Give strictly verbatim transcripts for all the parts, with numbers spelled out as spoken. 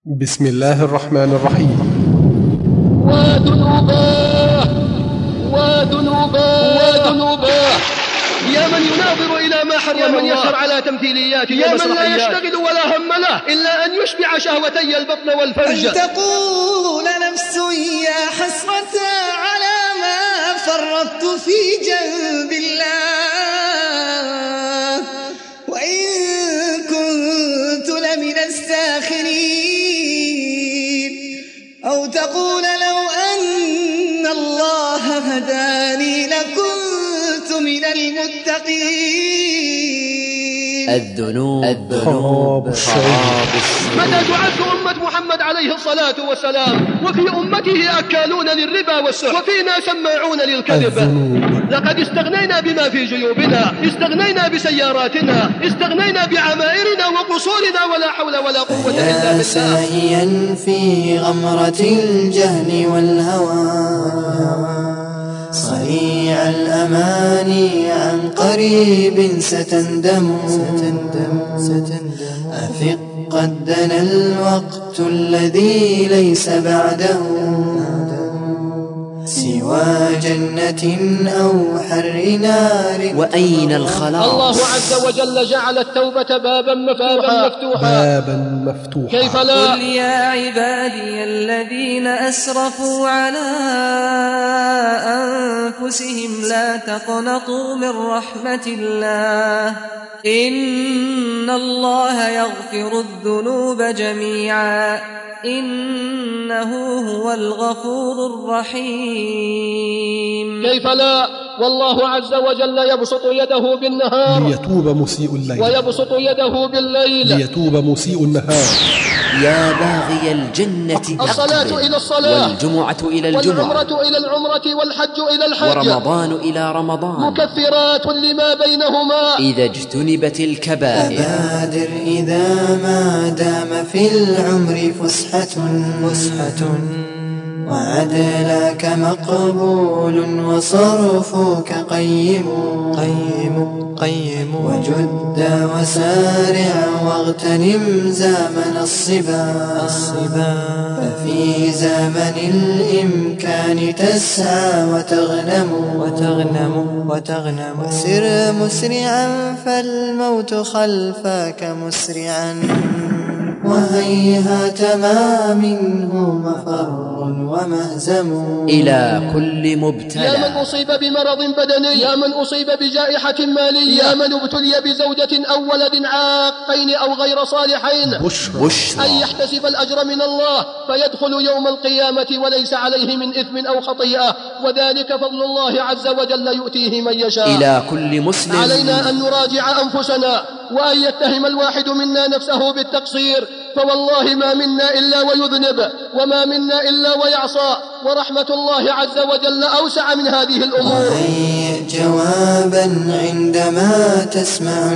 بسم الله الرحمن الرحيم. وذنوباه وذنوباه وذنوباه يا من يناظر إلى ما حرم الله، يا من يسهر على تمثيليات، يا من لا يشتغل ولا هم له إلا أن يشبع شهوتي البطن والفرج. أن تقول نفس يا حسرة على ما فرطت في جنب الله وإن كنت لمن الساخرين، أو تقول لو أن الله هداني لكنت من المتقين. الذنوب الذنوب خراب متى تعد أمة محمد عليه الصلاة والسلام وفي أمته أكالون للربا والسحر وفينا سماعون للكذب؟ لقد استغنينا بما في جيوبنا، استغنينا بسياراتنا، استغنينا بعمائرنا وقصورنا، ولا حول ولا قوة إلا بالله. ساهيا في غمرة الجهل والهوى صريع الأماني عن قريب ستندم أفق قد دنا الوقت الذي ليس بعده سوى جنة أو حر نار. وأين الخلاص؟ الله عز وجل جعل التوبة بابا مفتوحا بابا مفتوحا. كيف لا؟ قل يا عبادي الذين أسرفوا على أنفسهم لا تقنطوا من رحمة الله إن الله يغفر الذنوب جميعا إنه هو الغفور الرحيم. كيف لا؟ والله عز وجل يبسط يده بالنهار ليتوب مسيء الليل، ويبسط يده بالليل ليتوب مسيء النهار. يا باغي الجنة الصلاة أقبل، إلى الصلاة، والجمعة إلى الجمعة، والعمرة إلى العمرة، والحج إلى الحج، ورمضان إلى رمضان، مكفرات لما بينهما إذا اجتنبت الكبائر. فبادر إذا ما دام في العمر فسحة وعدلك مقبول وصرفك قيم قيم قيم وجد وسارع واغتنم زمن الصبا ففي زمن الإمكان تسعى وتغنم وتغنم وتغنم وسر مسرعا فالموت خلفك مسرعا وهيهات ما منه مفر ومهزم. إلى كل مبتلى، يا من أصيب بمرض بدني، يا من أصيب بجائحة مالية، يا من ابتلي بزوجة أو ولد عاقين أو غير صالحين، بشرى أن يحتسب الأجر من الله فيدخل يوم القيامة وليس عليه من إثم أو خطيئة، وذلك فضل الله عز وجل يؤتيه من يشاء. إلى كل مسلم علينا أن نراجع أنفسنا وأن يتهم الواحد منا نفسه بالتقصير، فوالله ما منا إلا ويذنب وما منا إلا ويعصى، ورحمة الله عز وجل أوسع من هذه الأمور. وهيئ جوابا عندما تسمع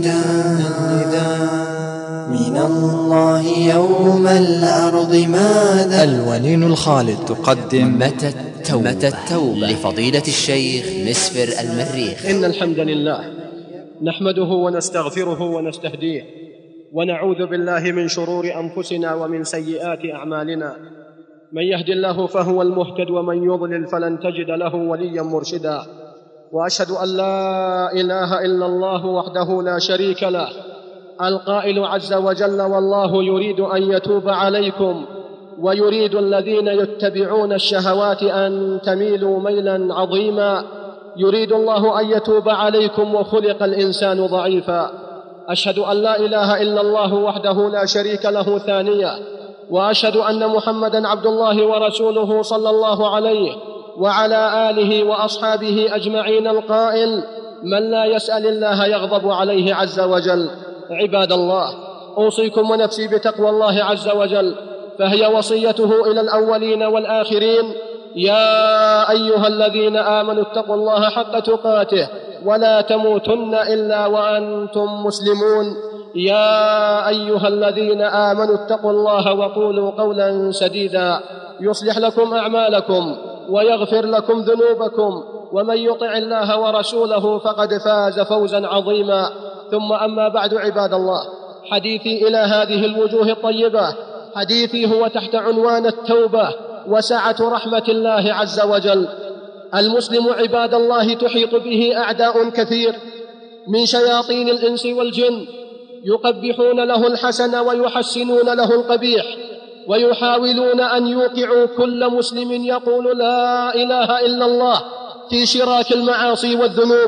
النداء من الله يوم الأرض ماذا. الولين الخالد تقدم متى التوبة, متى التوبة لفضيلة الشيخ مسفر المريخ. إن الحمد لله نحمده ونستغفره ونستهديه ونعوذ بالله من شرور أنفسنا ومن سيئات أعمالنا، من يهد الله فهو المهتد ومن يضلل فلن تجد له وليا مرشدا، وأشهد أن لا إله إلا الله وحده لا شريك له القائل عز وجل والله يريد أن يتوب عليكم ويريد الذين يتبعون الشهوات أن تميلوا ميلا عظيما، يريد الله أن يتوب عليكم وخلق الإنسان ضعيفا. أشهد أن لا إله إلا الله وحده لا شريك له ثانية، وأشهد أن محمدًا عبد الله ورسوله صلى الله عليه وعلى آله وأصحابه أجمعين القائل من لا يسأل الله يغضب عليه عز وجل. عباد الله، أوصيكم ونفسي بتقوى الله عز وجل، فهي وصيته إلى الأولين والآخرين. يا أيها الذين آمنوا اتقوا الله حق تقاته ولا تموتن إلا وأنتم مسلمون. يا أيها الذين آمنوا اتقوا الله وقولوا قولا سديدا يصلح لكم أعمالكم ويغفر لكم ذنوبكم، ومن يطع الله ورسوله فقد فاز فوزا عظيما. ثم أما بعد، عباد الله، حديثي إلى هذه الوجوه الطيبة حديثي هو تحت عنوان التوبة وسعة رحمة الله عز وجل. المسلم عباد الله تحيط به أعداء كثير من شياطين الإنس والجن، يقبحون له الحسن ويحسنون له القبيح، ويحاولون أن يوقعوا كل مسلم يقول لا إله إلا الله في شراك المعاصي والذنوب.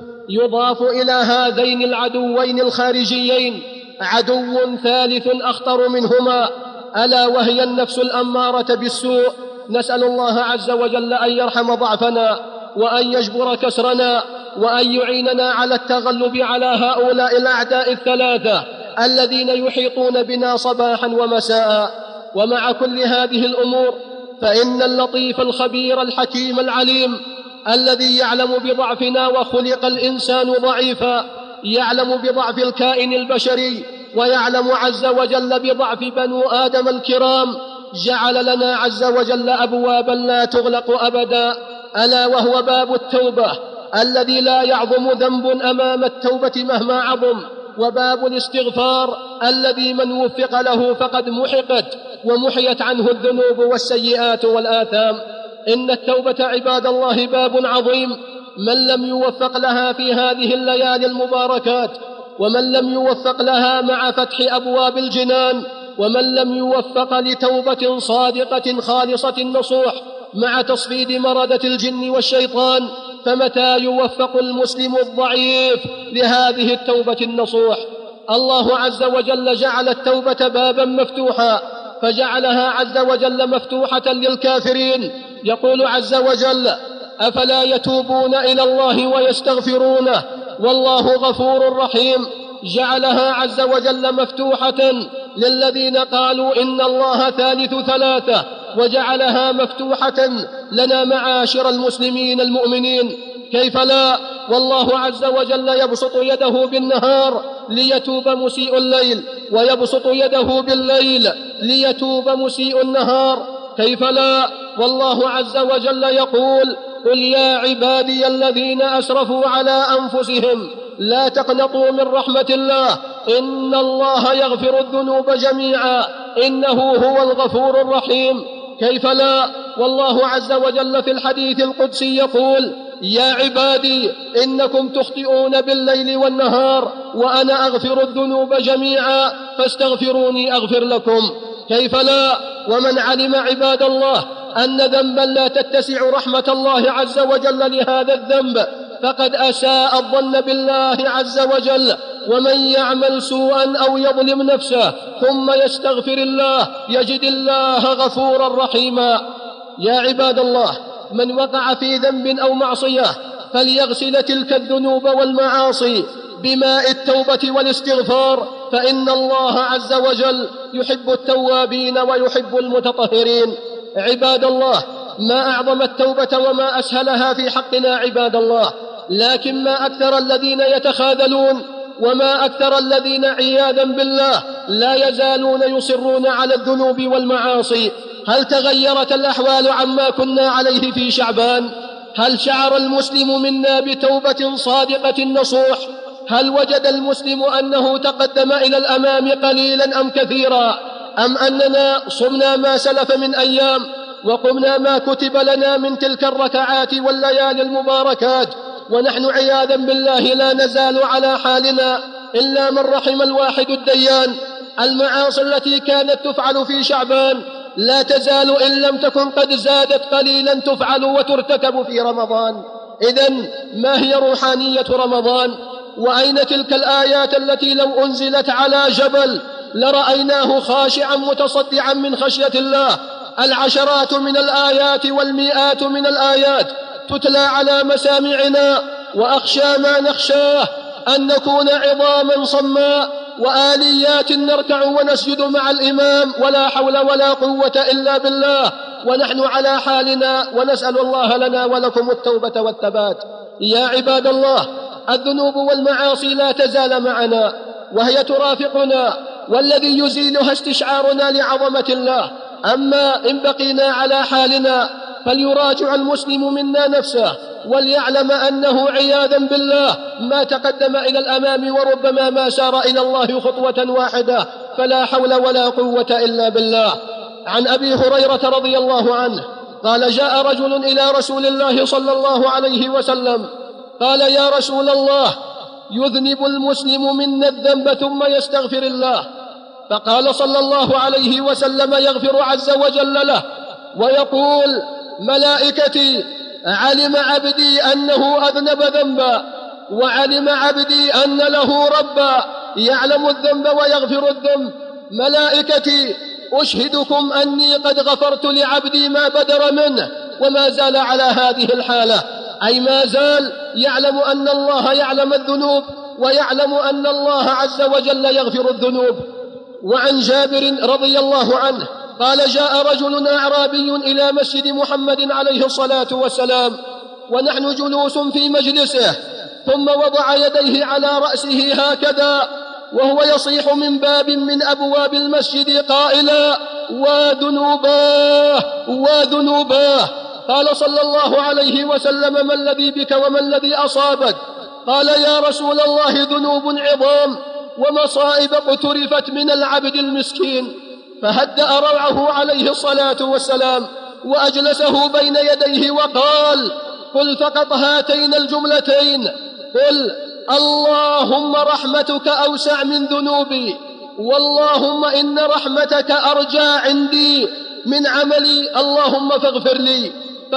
يضاف إلى هذين العدوين الخارجيين عدو ثالث أخطر منهما، ألا وهي النفس الأمارة بالسوء. نسأل الله عز وجل أن يرحم ضعفنا وأن يجبر كسرنا وأن يعيننا على التغلب على هؤلاء الأعداء الثلاثة الذين يحيطون بنا صباحا ومساء. ومع كل هذه الأمور فإن اللطيف الخبير الحكيم العليم الذي يعلم بضعفنا، وخلق الإنسان ضعيفا، يعلم بضعف الكائن البشري ويعلم عز وجل بضعف بنو آدم الكرام، جعل لنا عز وجل أبوابا لا تغلق أبدا، ألا وهو باب التوبة الذي لا يعظم ذنب أمام التوبة مهما عظم، وباب الاستغفار الذي من وفق له فقد محقت ومحيت عنه الذنوب والسيئات والآثام. إن التوبة عباد الله باب عظيم، من لم يوفق لها في هذه الليالي المباركات، ومن لم يوفق لها مع فتح أبواب الجنان، ومن لم يوفق لتوبة صادقة خالصة نصوح مع تصفيد مردة الجن والشيطان، فمتى يوفق المسلم الضعيف لهذه التوبة النصوح؟ الله عز وجل جعل التوبة بابا مفتوحا، فجعلها عز وجل مفتوحة للكافرين. يقول عز وجل أفلا يتوبون إلى الله ويستغفرونه والله غفور رحيم. جعلها عز وجل مفتوحة للذين قالوا إن الله ثالث ثلاثة، وجعلها مفتوحة لنا معاشر المسلمين المؤمنين. كيف لا؟ والله عز وجل يبسط يده بالنهار ليتوب مسيء الليل، ويبسط يده بالليل ليتوب مسيء النهار. كيف لا؟ والله عز وجل يقول قل يا عبادي الذين أسرفوا على أنفسهم لا تقنطوا من رحمة الله إن الله يغفر الذنوب جميعا إنه هو الغفور الرحيم. كيف لا؟ والله عز وجل في الحديث القدسي يقول يا عبادي إنكم تخطئون بالليل والنهار وأنا أغفر الذنوب جميعا فاستغفروني أغفر لكم. كيف لا؟ ومن علم عباد الله أن ذنبا لا تتسع رحمة الله عز وجل لهذا الذنب فقد أساء الظن بالله عز وجل. ومن يعمل سوءا أو يظلم نفسه ثم يستغفر الله يجد الله غفورا رحيما. يا عباد الله، من وقع في ذنب أو معصية فليغسل تلك الذنوب والمعاصي بماء التوبة والاستغفار، فإن الله عز وجل يحب التوابين ويحب المتطهرين. عباد الله، ما أعظم التوبة وما أسهلها في حقنا عباد الله، لكن ما أكثر الذين يتخاذلون وما أكثر الذين عياذا بالله لا يزالون يصرون على الذنوب والمعاصي. هل تغيرت الأحوال عما كنا عليه في شعبان؟ هل شعر المسلم منا بتوبة صادقة نصوح؟ هل وجد المسلم أنه تقدم إلى الأمام قليلا أم كثيرا؟ أم أننا صمنا ما سلف من أيام وقمنا ما كتب لنا من تلك الركعات والليالي المباركات ونحن عياذا بالله لا نزال على حالنا إلا من رحم الواحد الديان؟ المعاصي التي كانت تفعل في شعبان لا تزال إن لم تكن قد زادت قليلا تفعل وترتكب في رمضان. إذن ما هي روحانية رمضان؟ وأين تلك الآيات التي لو أنزلت على جبل لرأيناه خاشعا متصدعا من خشية الله؟ العشرات من الآيات والمئات من الآيات تتلى على مسامعنا، وأخشى ما نخشاه أن نكون عظاما صماء وآليات نركع ونسجد مع الإمام ولا حول ولا قوة إلا بالله ونحن على حالنا، ونسأل الله لنا ولكم التوبة والثبات. يا عباد الله، الذنوب والمعاصي لا تزال معنا وهي ترافقنا، والذي يزيلها استشعارنا لعظمة الله. أما إن بقينا على حالنا فليراجع المسلم منا نفسه وليعلم أنه عياذا بالله ما تقدم إلى الأمام وربما ما سار إلى الله خطوة واحدة فلا حول ولا قوة إلا بالله. عن أبي هريرة رضي الله عنه قال جاء رجل إلى رسول الله صلى الله عليه وسلم قال يا رسول الله يذنب المسلم منا الذنب ثم يستغفر الله، فقال صلى الله عليه وسلم يغفر عز وجل له ويقول ملائكتي علم عبدي أنه أذنب ذنبا، وعلم عبدي أن له ربا يعلم الذنب ويغفر الذنب. ملائكتي أشهدكم أني قد غفرت لعبدي ما بدر منه وما زال على هذه الحالة، أي ما زال يعلم أن الله يعلم الذنوب ويعلم أن الله عز وجل يغفر الذنوب. وعن جابر رضي الله عنه قال جاء رجل أعرابي إلى مسجد محمد عليه الصلاة والسلام ونحن جلوس في مجلسه، ثم وضع يديه على رأسه هكذا وهو يصيح من باب من أبواب المسجد قائلا وذنوباه وذنوباه. قال صلى الله عليه وسلم ما الذي بك وما الذي أصابك؟ قال يا رسول الله ذنوب عظام ومصائب اقترفت من العبد المسكين. فهدأ روعه عليه الصلاة والسلام وأجلسه بين يديه وقال قل فقط هاتين الجملتين، قل اللهم رحمتك أوسع من ذنوبي، واللهم إن رحمتك أرجى عندي من عملي، اللهم فاغفر لي.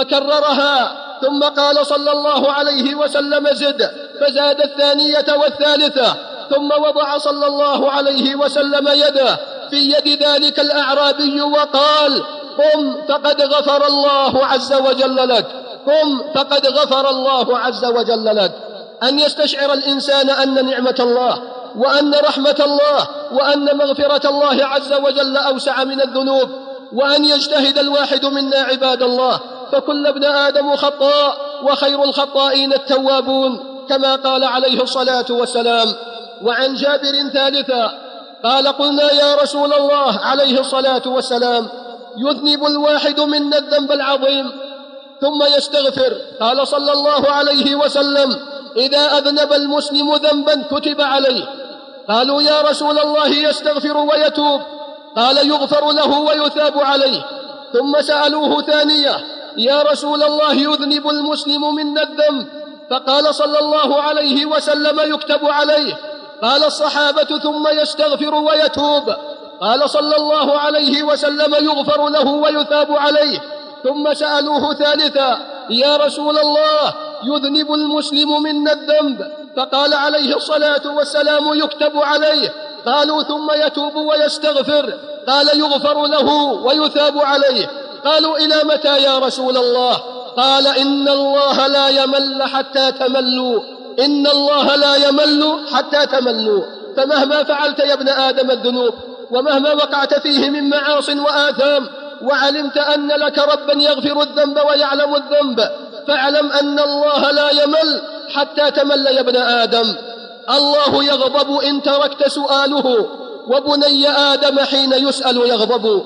فكررها ثم قال صلى الله عليه وسلم زد، فزاد الثانية والثالثة، ثم وضع صلى الله عليه وسلم يده في يد ذلك الأعرابي وقال قم فقد غفر الله عز وجل لك، قم فقد غفر الله عز وجل لك. أن يستشعر الإنسان أن نعمة الله وأن رحمة الله وأن مغفرة الله عز وجل أوسع من الذنوب، وأن يجتهد الواحد منا عباد الله، فكل ابن آدم خطاء وخير الخطائين التوابون كما قال عليه الصلاة والسلام. وعن جابر ثالثا قال قلنا يا رسول الله عليه الصلاة والسلام يذنب الواحد منا الذنب العظيم ثم يستغفر، قال صلى الله عليه وسلم إذا أذنب المسلم ذنبا كتب عليه. قالوا يا رسول الله يستغفر ويتوب؟ قال يغفر له ويثاب عليه. ثم سألوه ثانية يا رسول الله يذنب المسلم منا الذنب؟ فقال صلى الله عليه وسلم يكتب عليه. قال الصحابة ثم يستغفر ويتوب؟ قال صلى الله عليه وسلم يغفر له ويثاب عليه. ثم سألوه ثالثا يا رسول الله يذنب المسلم منا الذنب؟ فقال عليه الصلاة والسلام يكتب عليه. قالوا ثم يتوب ويستغفر؟ قال يغفر له ويثاب عليه. قالوا إلى متى يا رسول الله؟ قال إن الله لا يمل حتى تملوا، إن الله لا يمل حتى تملوا. فمهما فعلت يا ابن آدم الذنوب ومهما وقعت فيه من معاص وآثام وعلمت أن لك ربا يغفر الذنب ويعلم الذنب، فاعلم أن الله لا يمل حتى تمل يا ابن آدم. الله يغضب إن تركت سؤاله، وبني آدم حين يسأل يغضب.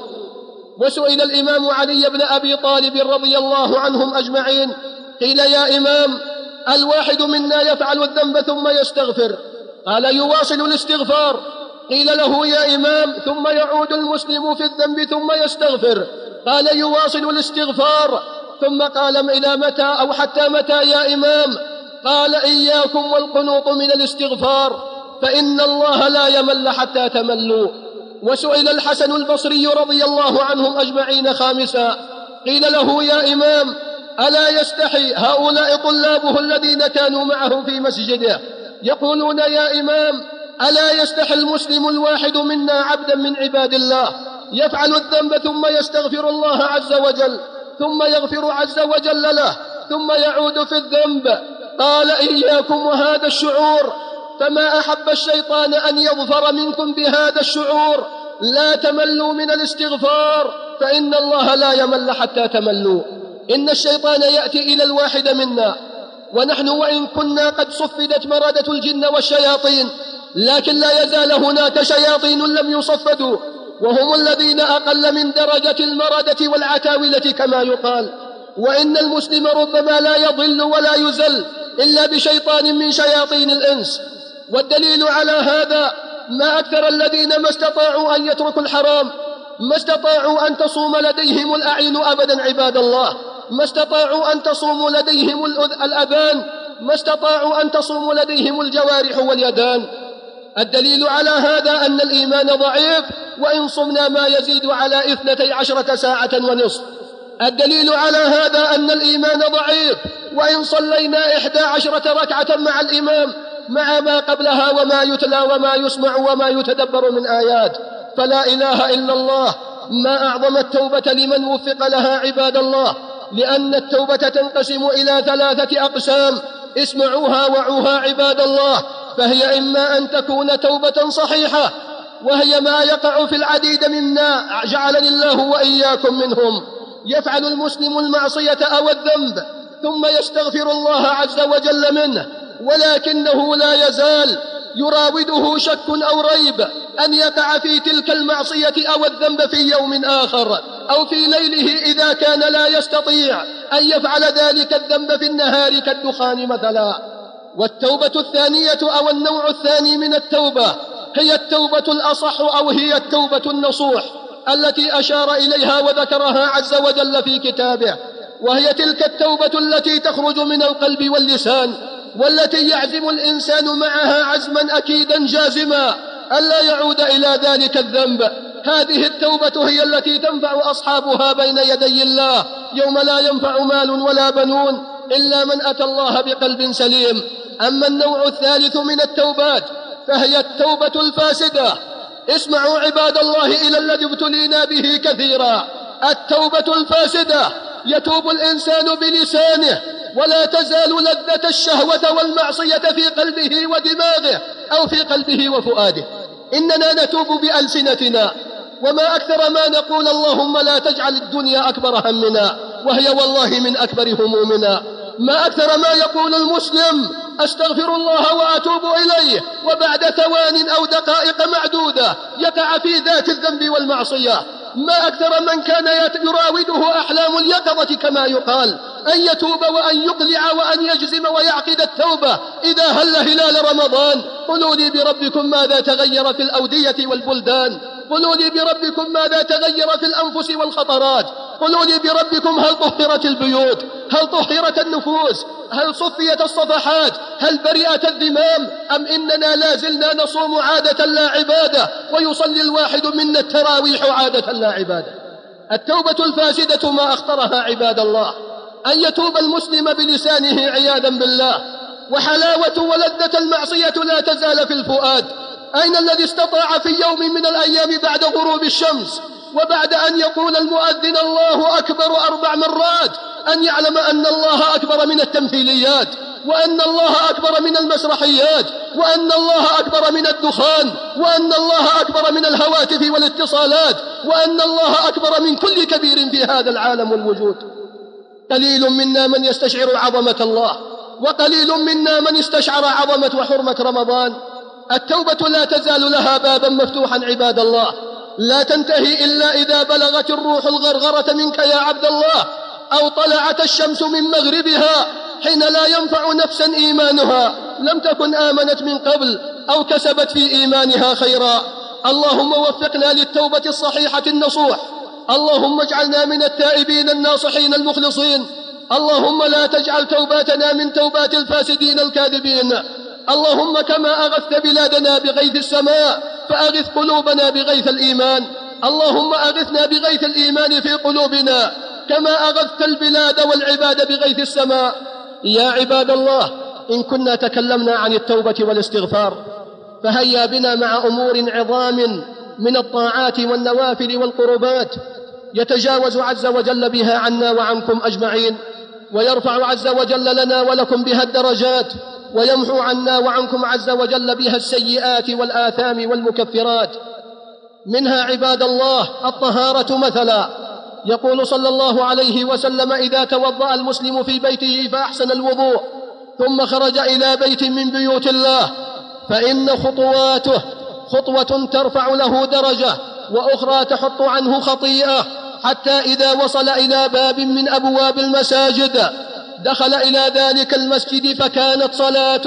وسئل الإمام علي بن أبي طالب رضي الله عنهم أجمعين قيل يا إمام الواحد منا يفعل الذنب ثم يستغفر، قال يواصل الاستغفار. قيل له يا إمام ثم يعود المسلم في الذنب ثم يستغفر؟ قال يواصل الاستغفار. ثم قال إلى متى أو حتى متى يا إمام؟ قال إياكم والقنوط من الاستغفار فإن الله لا يمل حتى تملوا. وسئل الحسن البصري رضي الله عنهم أجمعين خامسا قيل له يا إمام ألا يستحي هؤلاء طلابه الذين كانوا معه في مسجده يقولون يا إمام ألا يستحي المسلم الواحد منا عبدا من عباد الله يفعل الذنب ثم يستغفر الله عز وجل ثم يغفر عز وجل له ثم يعود في الذنب؟ قال إياكم وهذا الشعور، فما أحب الشيطان أن يظفر منكم بهذا الشعور. لا تملوا من الاستغفار فإن الله لا يمل حتى تملوا. إن الشيطان يأتي إلى الواحد منا ونحن وإن كنا قد صفدت مردة الجن والشياطين، لكن لا يزال هناك شياطين لم يصفدوا، وهم الذين أقل من درجة المردة والعتاولة كما يقال. وإن المسلم ربما لا يضل ولا يزل إلا بشيطان من شياطين الإنس. والدليل على هذا ما أكثر الذين ما استطاعوا أن يتركوا الحرام، ما استطاعوا أن تصوم لديهم الأعين أبدا عباد الله، ما استطاعوا أن تصوم لديهم الأذان، ما استطاعوا أن تصوم لديهم الجوارح واليدان. الدليل على هذا أن الإيمان ضعيف، وإن صمنا ما يزيد على اثنتي عشرة ساعة ونصف. الدليل على هذا أن الإيمان ضعيف، وإن صلينا إحدى عشرة ركعة مع الإمام مع ما قبلها وما يتلى وما يسمع وما يتدبر من آيات. فلا إله إلا الله. ما أعظم التوبة لمن وفق لها عباد الله، لأن التوبة تنقسم إلى ثلاثة أقسام، اسمعوها وعوها عباد الله. فهي إما أن تكون توبة صحيحة، وهي ما يقع في العديد منا جعلني الله وإياكم منهم. يفعل المسلم المعصية أو الذنب ثم يستغفر الله عز وجل منه، ولكنه لا يزال يراوده شك أو ريب أن يقع في تلك المعصية أو الذنب في يوم آخر أو في ليله إذا كان لا يستطيع أن يفعل ذلك الذنب في النهار كالدخان مثلا. والتوبة الثانية أو النوع الثاني من التوبة هي التوبة الأصح أو هي التوبة النصوح التي أشار إليها وذكرها عز وجل في كتابه، وهي تلك التوبة التي تخرج من القلب واللسان، والتي يعزم الإنسان معها عزما أكيدا جازما ألا يعود إلى ذلك الذنب. هذه التوبة هي التي تنفع أصحابها بين يدي الله يوم لا ينفع مال ولا بنون إلا من أتى الله بقلب سليم. أما النوع الثالث من التوبات فهي التوبة الفاسدة. اسمعوا عباد الله إلى الذي ابتلينا به كثيرا. التوبة الفاسدة يتوب الإنسان بلسانه ولا تزال لذة الشهوة والمعصية في قلبه ودماغه أو في قلبه وفؤاده. إننا نتوب بألسنتنا، وما أكثر ما نقول اللهم لا تجعل الدنيا أكبر همنا، وهي والله من أكبر همومنا. ما أكثر ما يقول المسلم أستغفر الله وأتوب إليه، وبعد ثوان أو دقائق معدودة يقع في ذات الذنب والمعصية. ما أكثر من كان يراوده أحلام اليقظة كما يقال أن يتوب وأن يقلع وأن يجزم ويعقد التوبة إذا هل هلال رمضان. قلوا لي بربكم ماذا تغير في الأودية والبلدان، قلوا لي بربكم ماذا تغير في الأنفس والخطرات، قلوا لي بربكم هل طهرت البيوت، هل طهرت النفوس، هل صفيت الصفحات، هل برئت الذمام، أم إننا لا زلنا نصوم عادة لا عبادة ويصلي الواحد منا التراويح عادة لا عبادة. التوبة الفاسدة ما أخطرها عباد الله أن يتوب المسلم بلسانه عياذا بالله، وحلاوة ولذة المعصية لا تزال في الفؤاد. أين الذي استطاع في يوم من الأيام بعد غروب الشمس وبعد أن يقول المؤذن الله أكبر أربع مرات أن يعلم أن الله أكبر من التمثيليات، وأن الله أكبر من المسرحيات، وأن الله أكبر من الدخان، وأن الله أكبر من الهواتف والاتصالات، وأن الله أكبر من كل كبير في هذا العالم والوجود؟ قليل منا من يستشعر عظمة الله، وقليل منا من استشعر عظمة وحرمة رمضان. التوبة لا تزال لها بابا مفتوحا عباد الله، لا تنتهي إلا إذا بلغت الروح الغرغرة منك يا عبد الله، أو طلعت الشمس من مغربها، حين لا ينفع نفسا إيمانها لم تكن آمنت من قبل أو كسبت في إيمانها خيرا. اللهم وفقنا للتوبة الصحيحة النصوح، اللهم اجعلنا من التائبين الناصحين المخلصين، اللهم لا تجعل توباتنا من توبات الفاسدين الكاذبين. اللهم كما أغثت بلادنا بغيث السماء فأغث قلوبنا بغيث الإيمان. اللهم أغثنا بغيث الإيمان في قلوبنا كما أغثت البلاد والعباد بغيث السماء. يا عباد الله، إن كنا تكلمنا عن التوبة والاستغفار فهيا بنا مع أمور عظام من الطاعات والنوافل والقربات يتجاوز عز وجل بها عنا وعنكم أجمعين، ويرفع عز وجل لنا ولكم بها الدرجات، ويمحو عنا وعنكم عز وجل بها السيئات والآثام والمكفرات. منها عباد الله الطهارة مثلا. يقول صلى الله عليه وسلم: إذا توضأ المسلم في بيته فأحسن الوضوء ثم خرج إلى بيت من بيوت الله فإن خطواته خطوة ترفع له درجة وأخرى تحط عنه خطيئة، حتى إذا وصل إلى باب من أبواب المساجد دخل إلى ذلك المسجد فكانت صلاته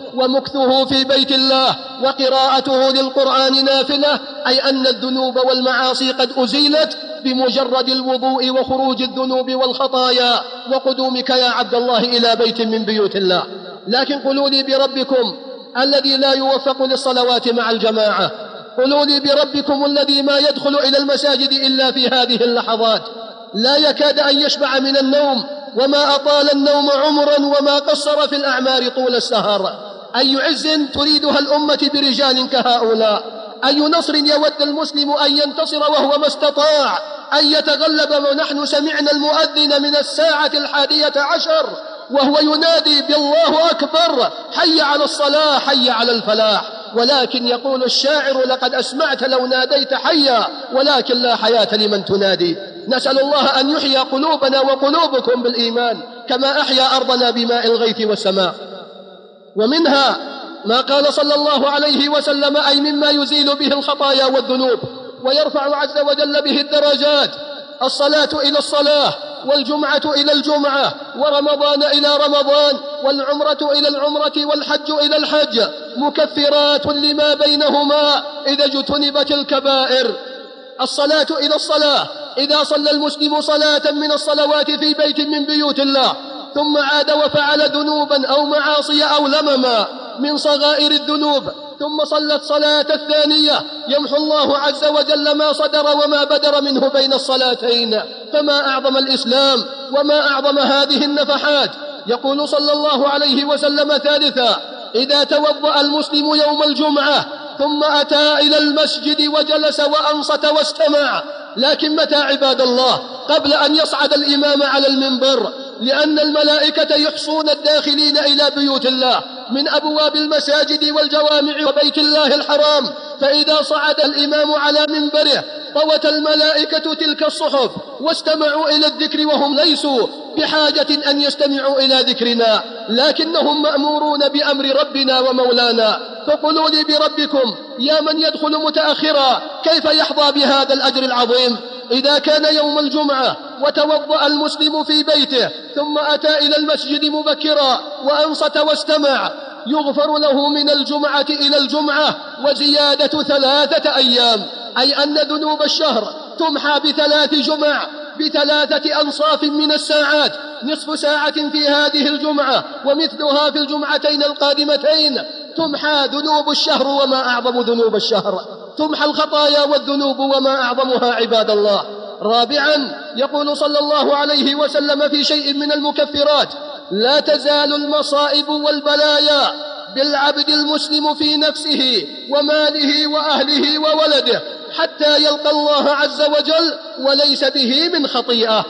ومكثه في بيت الله وقراءته للقرآن نافلة، أي أن الذنوب والمعاصي قد أزيلت بمجرد الوضوء وخروج الذنوب والخطايا وقدومك يا عبد الله إلى بيت من بيوت الله. لكن قولوا لي بربكم الذي لا يوفق للصلوات مع الجماعة، قولوا لي بربكم الذي ما يدخل إلى المساجد إلا في هذه اللحظات، لا يكاد أن يشبع من النوم، وما أطال النوم عمرا وما قصر في الأعمار طول السهر. أي عز تريدها الأمة برجال كهؤلاء؟ أي نصر يود المسلم أن ينتصر وهو ما استطاع أن يتغلب؟ ونحن سمعنا المؤذن من الساعة الحادية عشر وهو ينادي بالله أكبر، حي على الصلاة حي على الفلاح. ولكن يقول الشاعر لقد أسمعت لو ناديت حيا ولكن لا حياة لمن تنادي. نسأل الله أن يحيي قلوبنا وقلوبكم بالإيمان كما أحيا أرضنا بماء الغيث والسماء. ومنها ما قال صلى الله عليه وسلم، أي مما يزيل به الخطايا والذنوب ويرفع عز وجل به الدرجات: الصلاة إلى الصلاة، والجمعة إلى الجمعة، ورمضان إلى رمضان، والعمرة إلى العمرة، والحج إلى الحج، مكفرات لما بينهما إذا اجتنبت الكبائر. الصلاة إلى الصلاة، إذا صلى المسلم صلاة من الصلوات في بيت من بيوت الله ثم عاد وفعل ذنوبا أو معاصي أو لمما من صغائر الذنوب ثم صلى الصلاة الثانية، يمحو الله عز وجل ما صدر وما بدر منه بين الصلاتين. فما أعظم الإسلام وما أعظم هذه النفحات. يقول صلى الله عليه وسلم ثالثا: إذا توضأ المسلم يوم الجمعة ثم أتى إلى المسجد وجلس وأنصت واستمع. لكن متى عباد الله؟ قبل أن يصعد الإمام على المنبر، لأن الملائكة يحصون الداخلين إلى بيوت الله من أبواب المساجد والجوامع وبيت الله الحرام. فإذا صعد الإمام على منبره طوت الملائكة تلك الصحف واستمعوا إلى الذكر، وهم ليسوا بحاجة أن يستمعوا إلى ذكرنا، لكنهم مأمورون بأمر ربنا ومولانا. فقولوا لي بربكم يا من يدخل متأخرا كيف يحظى بهذا الأجر العظيم؟ إذا كان يوم الجمعة وتوضأ المسلم في بيته ثم أتى إلى المسجد مبكرا وأنصت واستمع، يغفر له من الجمعة إلى الجمعة وزيادة ثلاثة أيام، أي أن ذنوب الشهر تمحى بثلاث جمع بثلاثة أنصاف من الساعات، نصف ساعة في هذه الجمعة ومثلها في الجمعتين القادمتين. تمحى ذنوب الشهر وما أعظم ذنوب الشهر، تمحى الخطايا والذنوب وما أعظمها عباد الله. رابعا يقول صلى الله عليه وسلم في شيء من المكفرات: لا تزال المصائب والبلايا بالعبد المسلم في نفسه وماله وأهله وولده حتى يلقى الله عز وجل وليس به من خطيئة.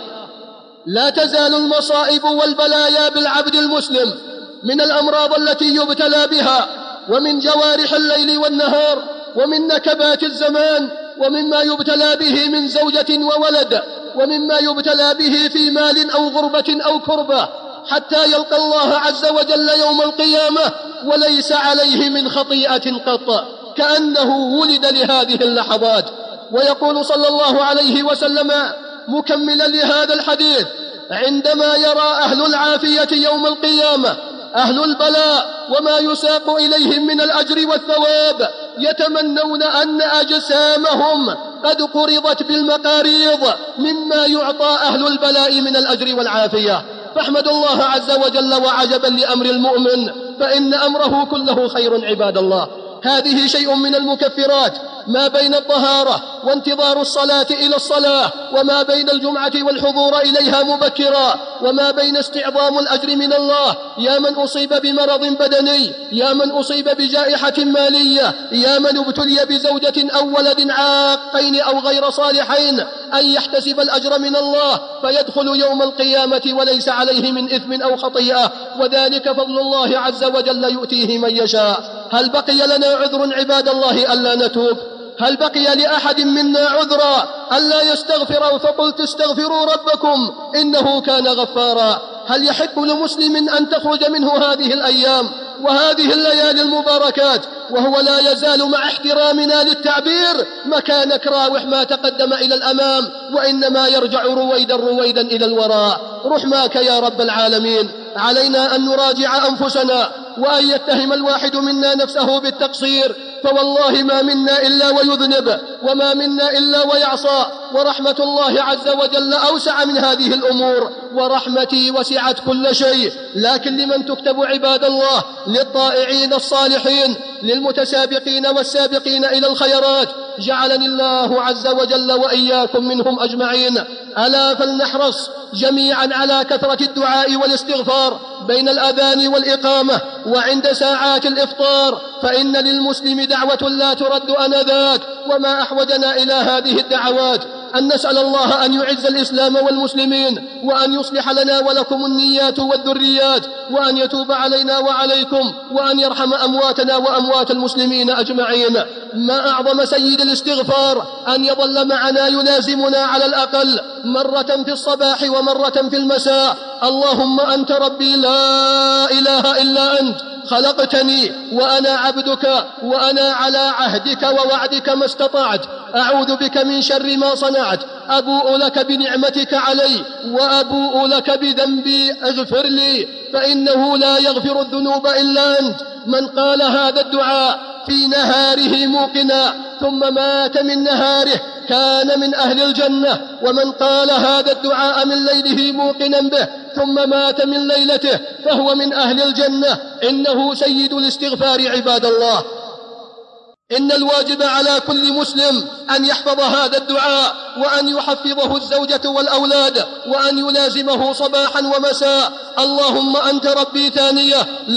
لا تزال المصائب والبلايا بالعبد المسلم من الأمراض التي يبتلى بها، ومن جوارح الليل والنهار، ومن نكبات الزمان، ومما يبتلى به من زوجة وولد، ومما يبتلى به في مال أو غربة أو كربة، حتى يلقى الله عز وجل يوم القيامة وليس عليه من خطيئة قط، كأنه ولد لهذه اللحظات. ويقول صلى الله عليه وسلم مكملا لهذا الحديث: عندما يرى أهل العافية يوم القيامة أهل البلاء وما يساق إليهم من الأجر والثواب، يتمنون أن أجسامهم قد قرضت بالمقاريض مما يعطى أهل البلاء من الأجر والعافية. فاحمد الله عز وجل وعجبا لأمر المؤمن، فإن أمره كله خير عباد الله. هذه شيء من المكفرات ما بين الطهارة وانتظار الصلاة إلى الصلاة، وما بين الجمعة والحضور إليها مبكرا، وما بين استعظام الأجر من الله. يا من أصيب بمرض بدني، يا من أصيب بجائحة مالية، يا من ابتلي بزوجة أو ولد عاقين أو غير صالحين، أن يحتسب الأجر من الله فيدخل يوم القيامة وليس عليه من إثم أو خطيئة، وذلك فضل الله عز وجل يؤتيه من يشاء. هل بقي لنا عذر عباد الله ألا نتوب؟ هل بقي لأحد منا عذرا ألا يستغفر؟ فقلت استغفروا ربكم إنه كان غفارا. هل يحق لمسلم أن تخرج منه هذه الأيام وهذه الليالي المباركات وهو لا يزال مع احترامنا للتعبير مكان كراوح ما تقدم إلى الأمام، وإنما يرجع رويدا رويدا إلى الوراء؟ رحماك يا رب العالمين. علينا أن نراجع أنفسنا وأن يتهم الواحد منا نفسه بالتقصير، فوالله ما منا إلا ويذنب، وما منا إلا ويعصى، ورحمة الله عز وجل أوسع من هذه الأمور، ورحمتي وسعت كل شيء. لكن لمن تكتب عباد الله؟ للطائعين الصالحين، للمتسابقين والسابقين إلى الخيرات، جعلني الله عز وجل وإياكم منهم أجمعين. ألا فلنحرص جميعا على كثرة الدعاء والاستغفار بين الأذان والإقامة وعند ساعات الإفطار، فإن للمسلم دعوة لا ترد أنذاك، وما أحوجنا إلى هذه الدعوات أن نسأل الله أن يعز الإسلام والمسلمين، وأن يصلح لنا ولكم النيات والذريات، وأن يتوب علينا وعليكم، وأن يرحم أمواتنا وأموات المسلمين أجمعين. ما أعظم سيد الاستغفار أن يظل معنا يلازمنا على الأقل مرة في الصباح ومرة في المساء. اللهم أنت ربي لا إله إلا أنت، خلقتني وأنا عبدك، وأنا على عهدك ووعدك ما استطعت، أعوذ بك من شر ما صنعت، أبوء لك بنعمتك علي وأبوء لك بذنبي، اغفر لي فإنه لا يغفر الذنوب إلا أنت. من قال هذا الدعاء في نهاره موقنا ثم مات من نهاره كان من أهل الجنة، ومن قال هذا الدعاء من ليله موقنا به ثم مات من ليلته فهو من أهل الجنة. إنه سيد الاستغفار عباد الله. إن الواجب على كل مسلم أن يحفظ هذا الدعاء، وأن يحفظه الزوجة والأولاد، وأن يلازمه صباحا ومساء. اللهم أنت ربي ثانية،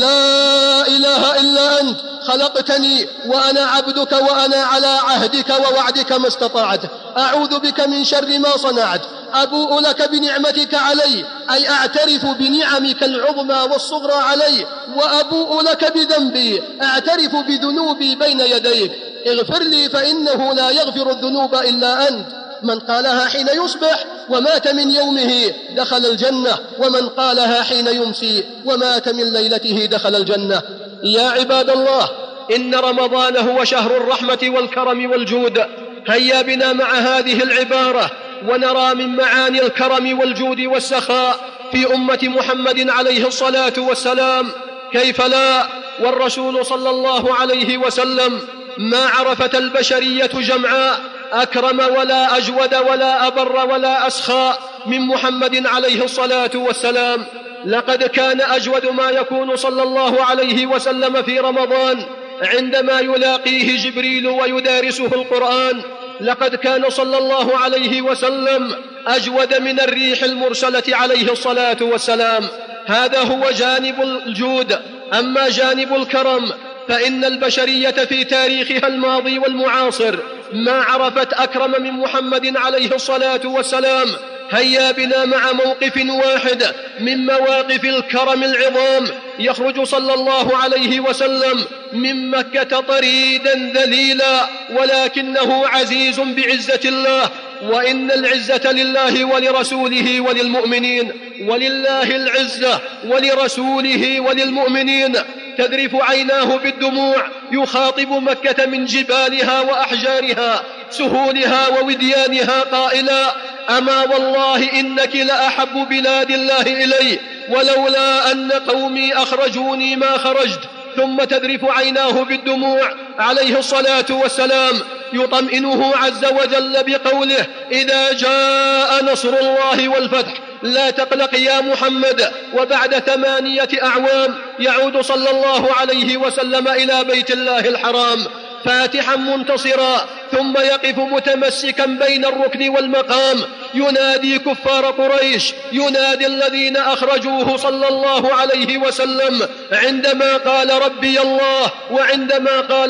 لا إله إلا أنت، خلقتني وأنا عبدك، وأنا على عهدك ووعدك ما استطعت، أعوذ بك من شر ما صنعت، أبوء لك بنعمتك علي، أي أعترف بنعمك العظمى والصغرى علي، وأبوء لك بذنبي، أعترف بذنوبي بين يديك، اغفر لي فإنه لا يغفر الذنوب إلا أنت. من قالها حين يصبح ومات من يومه دخل الجنة، ومن قالها حين يمسي ومات من ليلته دخل الجنة. يا عباد الله، إن رمضان هو شهر الرحمة والكرم والجود. هيا بنا مع هذه العبارة ونرى من معاني الكرم والجود والسخاء في أمة محمد عليه الصلاة والسلام. كيف لا، والرسول صلى الله عليه وسلم ما عرفت البشرية جمعاء أكرم ولا أجود ولا أبر ولا أسخاء من محمد عليه الصلاة والسلام. لقد كان أجود ما يكون صلى الله عليه وسلم في رمضان عندما يلاقيه جبريل ويدارسه القرآن. لقد كان صلى الله عليه وسلم أجود من الريح المرسلة عليه الصلاة والسلام. هذا هو جانب الجود. أما جانب الكرم فإن البشرية في تاريخها الماضي والمعاصر ما عرفت أكرم من محمد عليه الصلاة والسلام. هيا بنا مع موقف واحد من مواقف الكرم العظام. يخرج صلى الله عليه وسلم من مكة طريدا ذليلا، ولكنه عزيز بعزة الله، وإن العزة لله ولرسوله وللمؤمنين، ولله العزة ولرسوله وللمؤمنين. تذرف عيناه بالدموع يخاطب مكة من جبالها وأحجارها، سهولها ووديانها، قائلا: أما والله إنك لأحب بلاد الله إلي، ولولا أن قومي أخرجوني ما خرجت. ثم تذرف عيناه بالدموع عليه الصلاة والسلام، يطمئنه عز وجل بقوله: إذا جاء نصر الله والفتح لا تقلق يا محمد. وبعد ثمانية أعوام يعود صلى الله عليه وسلم إلى بيت الله الحرام فاتحا منتصرا، ثم يقف متمسكا بين الركن والمقام ينادي كفار قريش، ينادي الذين أخرجوه صلى الله عليه وسلم عندما قال ربي الله وعندما قال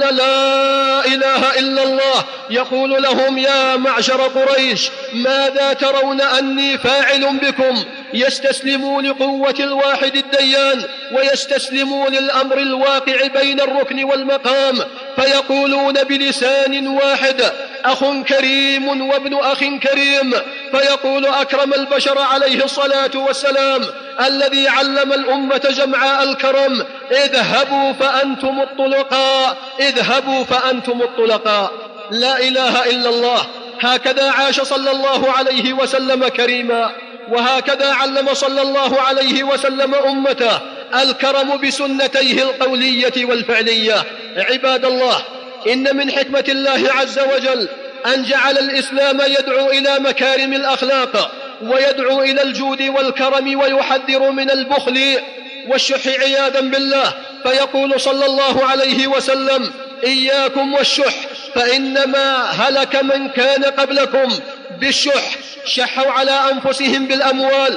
لا إله إلا الله. يقول لهم: يا معشر قريش، ماذا ترون أني فاعل بكم؟ يستسلموا لقوة الواحد الديان، ويستسلموا للأمر الواقع بين الركن والمقام، فيقولون بلسان واحد: أخ كريم وابن أخ كريم. فيقول أكرم البشر عليه الصلاة والسلام الذي علم الأمة جمعاء الكرم: اذهبوا فأنتم الطلقاء، اذهبوا فأنتم الطلقاء. لا إله إلا الله. هكذا عاش صلى الله عليه وسلم كريما، وهكذا علم صلى الله عليه وسلم أمته الكرم بسنتيه القولية والفعلية. عباد الله، إن من حكمة الله عز وجل أن جعل الإسلام يدعو إلى مكارم الأخلاق، ويدعو إلى الجود والكرم، ويحذر من البخل والشح عياذا بالله، فيقول صلى الله عليه وسلم: إياكم والشح فإنما هلك من كان قبلكم بالشح، شحوا على أنفسهم بالأموال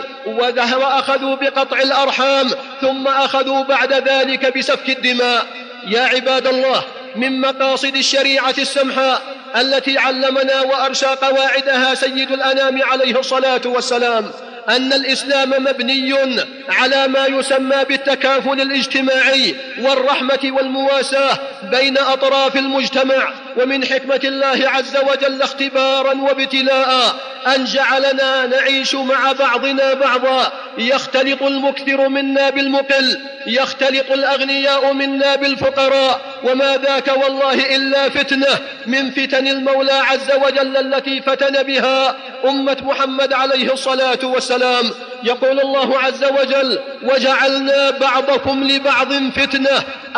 وأخذوا بقطع الأرحام، ثم أخذوا بعد ذلك بسفك الدماء. يا عباد الله، من مقاصد الشريعة السمحاء التي علمنا وأرسى قواعدها سيد الأنام عليه الصلاة والسلام أن الإسلام مبني على ما يسمى بالتكافل الاجتماعي والرحمة والمواساة بين أطراف المجتمع. ومن حكمة الله عز وجل اختبارا وابتلاء أن جعلنا نعيش مع بعضنا بعضا، يختلط المكثر منا بالمقل، يختلط الأغنياء منا بالفقراء، وما ذاك والله إلا فتنة من فتن المولى عز وجل التي فتن بها أمة محمد عليه الصلاة والسلام. يقول الله عز وجل: وجعلنا بعضكم لبعض فتنة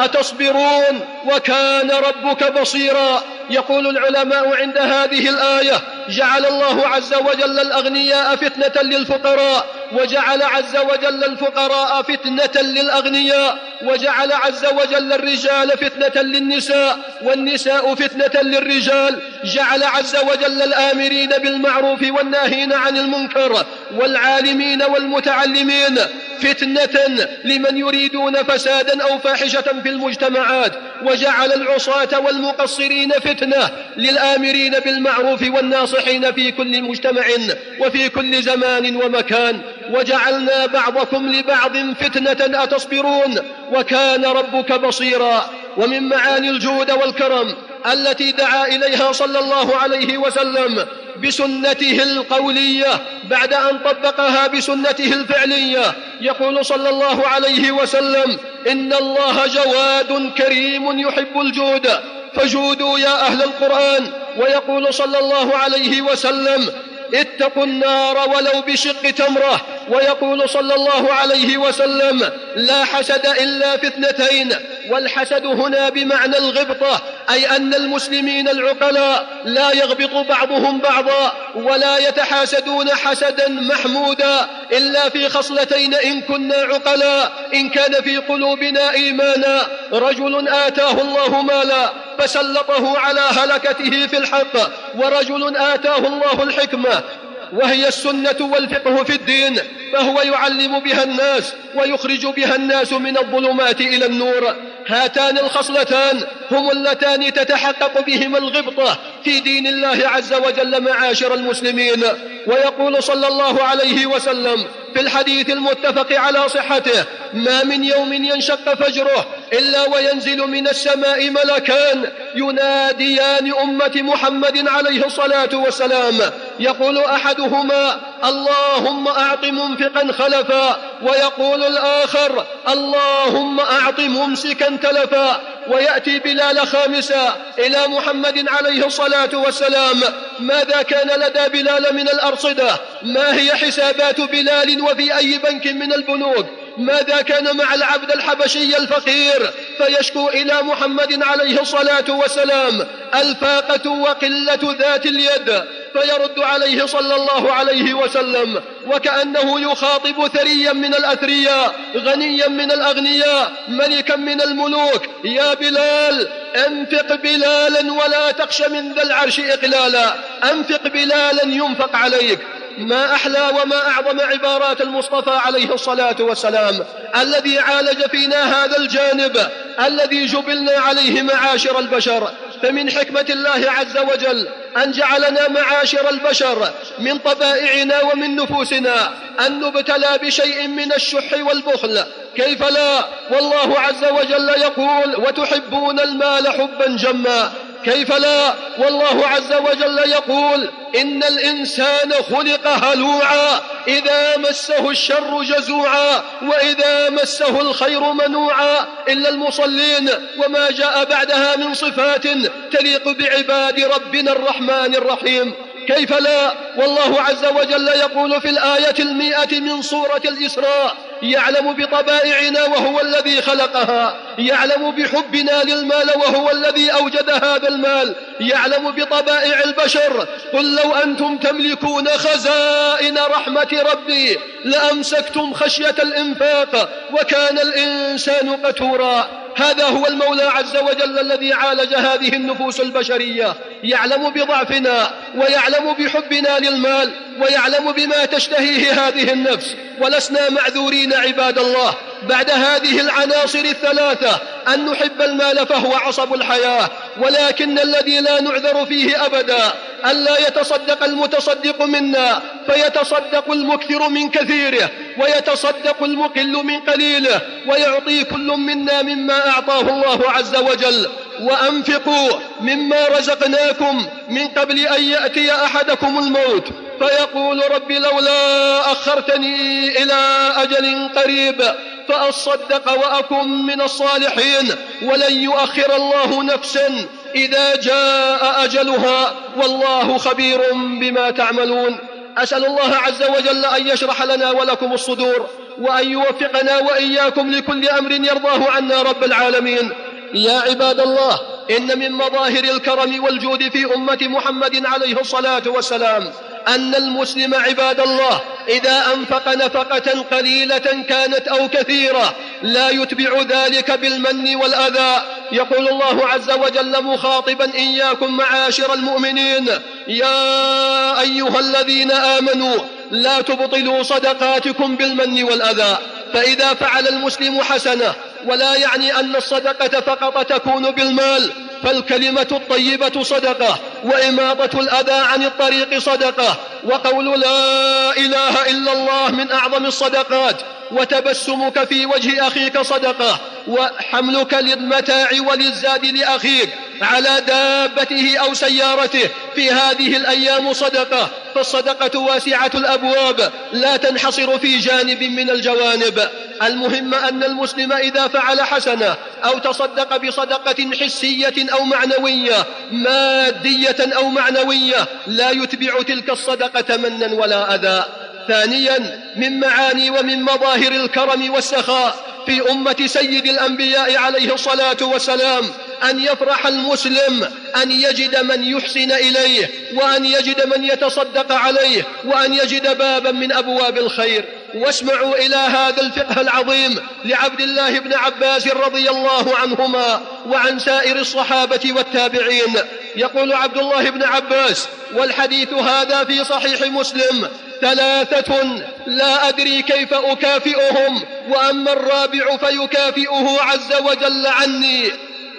أتصبرون وكان ربك بصيرا. يقول العلماء عند هذه الآية: جعل الله عز وجل الأغنياء فتنة للفقراء، وجعل عز وجل الفقراء فتنة للأغنياء، وجعل عز وجل الرجال فتنة للنساء، والنساء فتنة للرجال. جعل عز وجل الآمرين بالمعروف والناهين عن المنكر والعالمين والمتعلمين فتنة لمن يريدون فسادا أو فاحشة في المجتمعات، وجعل العصاة والمقصرين فتنة للآمرين بالمعروف والناصحين في كل مجتمع وفي كل زمان ومكان. وجعلنا بعضكم لبعض فتنة أتصبرون وكان ربك بصيرا. ومن معاني الجود والكرم التي دعا إليها صلى الله عليه وسلم بسنته القولية بعد أن طبقها بسنته الفعلية، يقول صلى الله عليه وسلم: إن الله جواد كريم يحب الجود فجودوا يا أهل القرآن. ويقول صلى الله عليه وسلم: اتقوا النار ولو بشق تمرة. ويقول صلى الله عليه وسلم: لا حسد إلا في اثنتين. والحسد هنا بمعنى الغبطة، أي أن المسلمين العقلاء لا يغبط بعضهم بعضا ولا يتحاسدون حسدا محمودا إلا في خصلتين إن كنا عقلاء: إن كان في قلوبنا إيمانا، رجل آتاه الله مالا فسلطه على هلكته في الحق، ورجل آتاه الله الحكمة وهي السنة والفقه في الدين، فهو يعلم بها الناس ويخرج بها الناس من الظلمات إلى النور. هاتان الخصلتان هم اللتان تتحقق بهما الغبطة في دين الله عز وجل معاشر المسلمين. ويقول صلى الله عليه وسلم في الحديث المتفق على صحته: ما من يوم ينشق فجره إلا وينزل من السماء ملكان يناديان أمة محمد عليه الصلاة والسلام، يقول أحدهما: اللهم أعط منفقا خلفا، ويقول الآخر: اللهم أعط ممسكا تلفا. ويأتي بلال خامسا إلى محمد عليه الصلاة والسلام: ماذا كان لدى بلال من الأرصدة؟ ما هي حسابات بلال وفي أي بنك من البنوك؟ ماذا كان مع العبد الحبشي الفقير؟ فيشكو إلى محمد عليه الصلاة والسلام الفاقة وقلة ذات اليد، فيرد عليه صلى الله عليه وسلم وكأنه يخاطب ثريا من الأثرياء، غنيا من الأغنياء، ملكا من الملوك: يا بلال انفق بلالا ولا تخش من ذا العرش إقلالا، انفق بلالا ينفق عليك. ما أحلى وما أعظم عبارات المصطفى عليه الصلاة والسلام الذي عالج فينا هذا الجانب الذي جبلنا عليه معاشر البشر. فمن حكمة الله عز وجل أن جعلنا معاشر البشر من طبائعنا ومن نفوسنا أن نبتلى بشيء من الشح والبخل. كيف لا؟ والله عز وجل يقول: وتحبون المال حبا جما. كيف لا؟ والله عز وجل يقول: إن الإنسان خلق هلوعا إذا مسه الشر جزوعا وإذا مسه الخير منوعا إلا المصلين. وما جاء بعدها من صفات تليق بعباد ربنا الرحمن الرحيم. كيف لا؟ والله عز وجل يقول في الآية المئة من سورة الإسراء: يعلم بطبائعنا وهو الذي خلقها، يعلم بحبنا للمال وهو الذي أوجد هذا المال، يعلم بطبائع البشر. قل لو أنتم تملكون خزائن رحمة ربي لأمسكتم خشية الإنفاق وكان الإنسان قتورا. هذا هو المولى عز وجل الذي عالج هذه النفوس البشرية، يعلم بضعفنا ويعلم بحبنا للمال ويعلم بما تشتهيه هذه النفس، ولسنا معذورين عباد الله. بعد هذه العناصر الثلاثة أن نحب المال فهو عصب الحياة، ولكن الذي لا نعذر فيه أبدا ألا يتصدق المتصدق منا فيتصدق المكثر من كثيره ويتصدق المقل من قليله، ويعطي كل منا مما أعطاه الله عز وجل. وأنفقوا مما رزقناكم من قبل أن يأتي أحدكم الموت فيقول رب لولا أخرتني إلى أجل قريب فأصدق وأكن من الصالحين، ولن يؤخر الله نفسا إذا جاء أجلها والله خبير بما تعملون. أسأل الله عز وجل أن يشرح لنا ولكم الصدور، وأن يوفقنا وإياكم لكل أمر يرضاه عنا رب العالمين. يا عباد الله، إن من مظاهر الكرم والجود في أمة محمد عليه الصلاة والسلام أن المسلم عباد الله إذا أنفق نفقة قليلة كانت أو كثيرة لا يتبع ذلك بالمن والأذى. يقول الله عز وجل مخاطبا إياكم معاشر المؤمنين: يا أيها الذين آمنوا لا تبطلوا صدقاتكم بالمن والأذى. فإذا فعل المسلم حسنة، ولا يعني أن الصدقة فقط تكون بالمال، فالكلمة الطيبة صدقة، وإماطة الأذى عن الطريق صدقة، وقول لا إله إلا الله من أعظم الصدقات، وتبسمك في وجه أخيك صدقة، وحملك للمتاع وللزاد لأخيك على دابته أو سيارته في هذه الأيام صدقة. فالصدقة واسعة الأبواب لا تنحصر في جانب من الجوانب. المهم أن المسلم إذا فعل حسنة أو تصدق بصدقة حسية أو معنوية مادية أو معنوية لا يتبع تلك الصدقة منا ولا أذى. ثانيا، من معاني ومن مظاهر الكرم والسخاء في أمة سيد الأنبياء عليه الصلاة والسلام أن يفرح المسلم أن يجد من يحسن إليه، وأن يجد من يتصدق عليه، وأن يجد بابا من أبواب الخير. واسمعوا إلى هذا الفقه العظيم لعبد الله بن عباس رضي الله عنهما وعن سائر الصحابة والتابعين. يقول عبد الله بن عباس، والحديث هذا في صحيح مسلم: ثلاثة لا أدري كيف أكافئهم، وأما الرابع فيكافئه عز وجل عني.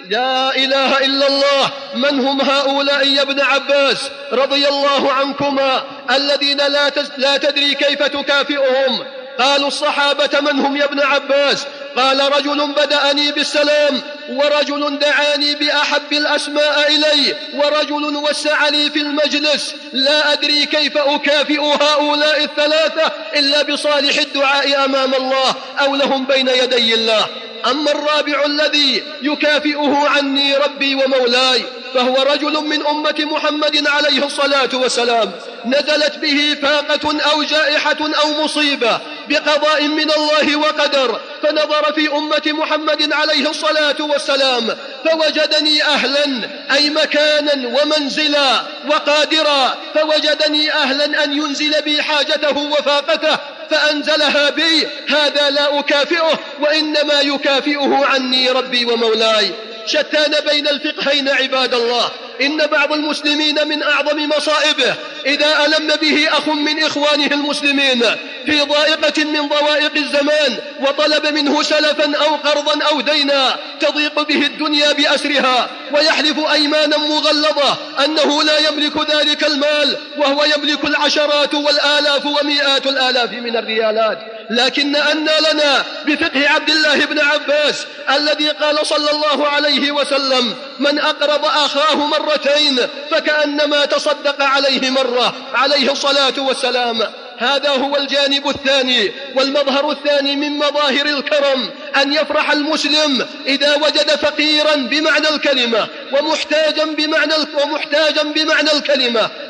لا إله إلا الله. من هم هؤلاء يا ابن عباس رضي الله عنكما الذين لا, لا تدري كيف تكافئهم؟ قالوا الصحابة: من هم يا ابن عباس؟ قال: رجل بدأني بالسلام، ورجل دعاني بأحب الأسماء إلي، ورجل وسع لي في المجلس. لا أدري كيف أكافئ هؤلاء الثلاثة إلا بصالح الدعاء أمام الله أو لهم بين يدي الله. أما الرابع الذي يكافئه عني ربي ومولاي فهو رجل من أمة محمد عليه الصلاة والسلام نزلت به فاقة أو جائحة أو مصيبة بقضاء من الله وقدر، فنظر في أمة محمد عليه الصلاة والسلام فوجدني أهلا، أي مكانا ومنزلا وقادرا، فوجدني أهلا أن ينزل بي حاجته وفاقته فأنزلها بي. هذا لا أكافئه، وإنما يكافئه عني ربي ومولاي. شتان بين الفقهين عباد الله. إن بعض المسلمين من أعظم مصائبه إذا ألم به أخ من إخوانه المسلمين في ضائقة من ضوائق الزمان وطلب منه سلفا أو قرضا أو دينا تضيق به الدنيا بأسرها، ويحلف أيمانا مغلظة أنه لا يملك ذلك المال وهو يملك العشرات والآلاف ومئات الآلاف من الريالات. لكن أن لنا بفقه عبد الله بن عباس الذي قال صلى الله عليه وسلم: من أقرض أخاه مرتين فكأنما تصدق عليه مرة، عليه الصلاة والسلام. هذا هو الجانب الثاني والمظهر الثاني من مظاهر الكرم، أن يفرح المسلم إذا وجد فقيرا بمعنى الكلمة ومحتاجا بمعنى, ومحتاجا بمعنى الكلمة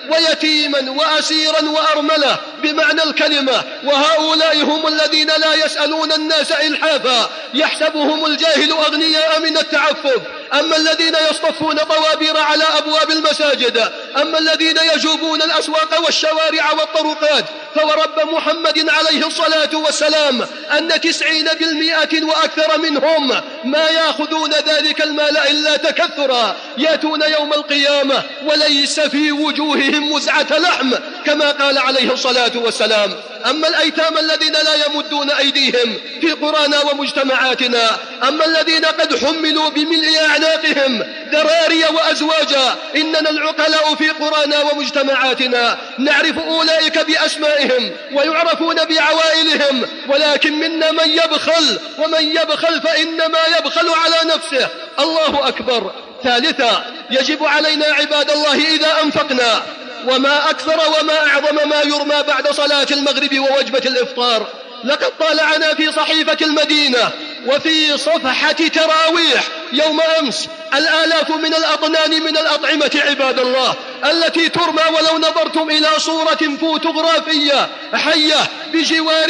ويتيما وأسيرا وأرملة بمعنى الكلمة. وهؤلاء هم الذين لا يسألون الناس إلحافا، يحسبهم الجاهل أغنياء من التعفف. أما الذين يصطفون طوابير على أبواب المساجد، أما الذين يجوبون الأسواق والشوارع والطرقات، فورب محمد عليه الصلاة والسلام أن تسعين بالمئة وأكثر منهم ما يأخذون ذلك المال إلا تكثرا، يأتون يوم القيامة وليس في وجوههم مزعة لحم كما قال عليه الصلاة والسلام. أما الأيتام الذين لا يمدون أيديهم في قرانا ومجتمعاتنا، أما الذين قد حملوا بملء أعناقهم ذراري وأزواجا، إننا العقلاء في قرانا ومجتمعاتنا نعرف أولئك بأسمائهم ويعرفون بعوائلهم، ولكن منا من يبخل، ومن يبخل فإنما يبخل على نفسه. الله أكبر. ثالثا، يجب علينا عباد الله إذا أنفقنا، وما أكثر وما أعظم ما يرمى بعد صلاة المغرب ووجبة الإفطار. لقد طالعنا في صحيفة المدينة وفي صفحة تراويح يوم أمس الآلاف من الأطنان من الأطعمة عباد الله التي ترمى، ولو نظرتم إلى صورة فوتوغرافية حية بجوار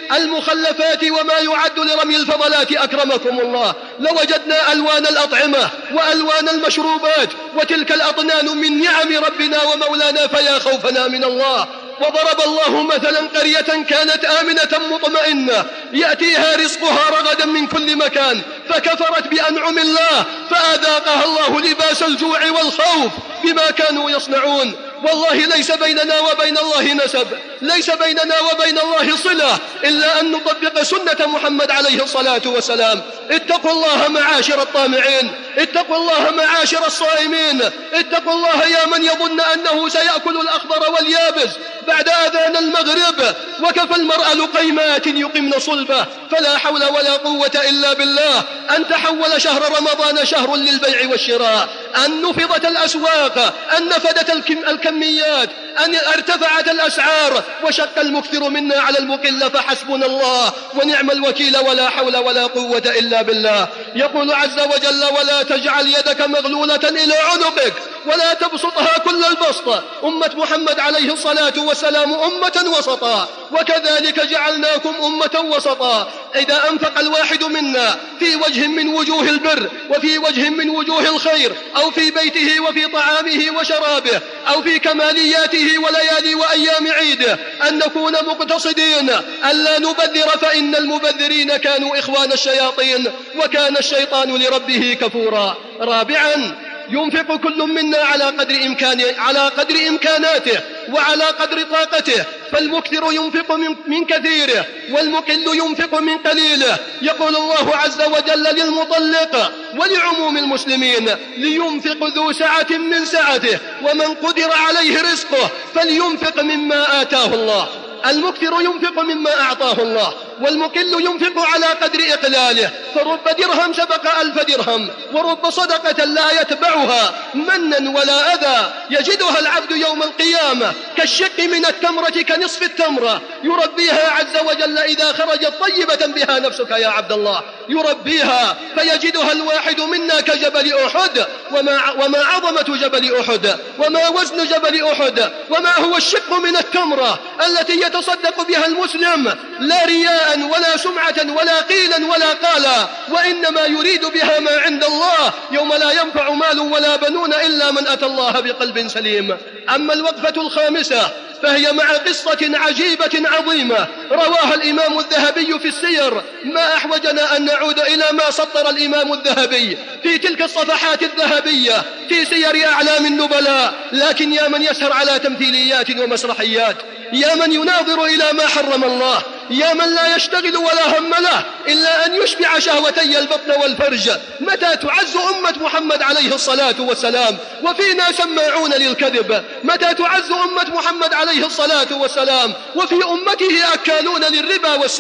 المخلفات وما يعد لرمي الفضلات أكرمكم الله، لوجدنا ألوان الأطعمة وألوان المشروبات، وتلك الأطنان من نعم ربنا ومولانا، فيا خوفنا من الله. وضرب الله مثلا قرية كانت آمنة مطمئنة يأتيها رزقها رغدا من كل مكان، فكفرت بأنعم الله فأذاقها الله لباس الجوع والخوف بما كانوا يصنعون. والله ليس بيننا وبين الله نسب، ليس بيننا وبين الله صلة إلا أن نطبق سنة محمد عليه الصلاة والسلام. اتقوا الله معاشر الطامعين، اتقوا الله معاشر الصائمين، اتقوا الله يا من يظن أنه سيأكل الأخضر واليابس بعد أذان المغرب، وكفى المرء لقيمات يقمن صلبه، فلا حول ولا قوة إلا بالله. أن تحول شهر رمضان شهر للبيع والشراء، أن نفضت الأسواق، أن نفدت الكميات، أن ارتفعت الأسعار، وشق المكثر منا على المقل، فحسبنا الله ونعم الوكيل، ولا حول ولا قوة إلا بالله. يقول عز وجل: ولا تجعل يدك مغلولة إلى عنقك ولا تبسطها كل البسط. أمة محمد عليه الصلاة والسلام أمة وسطا، وكذلك جعلناكم أمة وسطا. إذا أنفق الواحد منا في وجه من وجوه البر وفي وجه من وجوه الخير، أو في بيته وفي طعامه وشرابه، أو في كمالياته وليالي وأيام عيده، أن نكون مقتصدين، ألا نبذر، فإن المبذرين كانوا إخوان الشياطين، وكان الشيطان لربه كفورا. رابعا، ينفق كل منا على قدر إمكانه على قدر إمكاناته وعلى قدر طاقته، فالمكثر ينفق من, من كثيره، والمقل ينفق من قليله. يقول الله عز وجل للمطلق ولعموم المسلمين: لينفق ذو سعة من سعته، ومن قدر عليه رزقه فلينفق مما آتاه الله. المكثر ينفق مما أعطاه الله، والمقل ينفق على قدر إقلاله، فرب درهم سبق ألف درهم، ورب صدقة لا يتبعها منا ولا أذى، يجدها العبد يوم القيامة كالشق من التمرة، كنصف التمرة، يربيها عز وجل إذا خرجت طيبة بها نفسك يا عبد الله، يربيها فيجدها الواحد منا كجبل أحد. وما, وما عظمة جبل أحد، وما وزن جبل أحد، وما هو الشق من التمرة التي يتصدق بها المسلم، لا رياء ولا سمعة ولا قيلا ولا قالا، وإنما يريد بها ما عند الله يوم لا ينفع مال ولا بنون إلا من أتى الله بقلب سليم. أما الوقفة الخامسة فهي مع قصة عجيبة عظيمة رواها الإمام الذهبي في السير. ما أحوجنا أن نعود إلى ما سطر الإمام الذهبي في تلك الصفحات الذهبية في سير أعلام النبلاء. لكن يا من يسهر على تمثيليات ومسرحيات، يا من يناظر إلى ما حرم الله، يا من لا يشتغل ولا هم له إلا أن يشبع شهوتي البطن والفرج، متى تعز أمة محمد عليه الصلاة والسلام وفينا سماعون للكذب؟ متى تعز أمة محمد عليه الصلاة والسلام وفي أمته أكالون للربا والسحت؟